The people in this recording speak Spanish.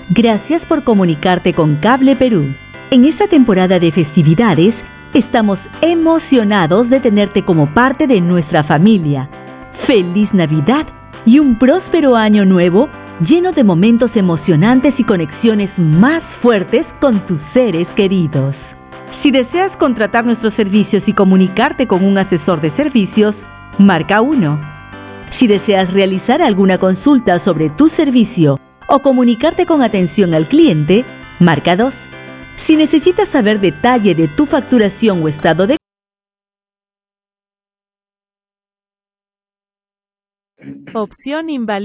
Gracias por comunicarte con Cable Perú. En esta temporada de festividades, estamos emocionados de tenerte como parte de nuestra familia. ¡Feliz Navidad y un próspero año nuevo lleno de momentos emocionantes y conexiones más fuertes con tus seres queridos! Si deseas contratar nuestros servicios y comunicarte con un asesor de servicios, marca 1. Si deseas realizar alguna consulta sobre tu servicio o comunicarte con atención al cliente, marca 2. Si necesitas saber detalle de tu facturación o estado de Opción invalidada.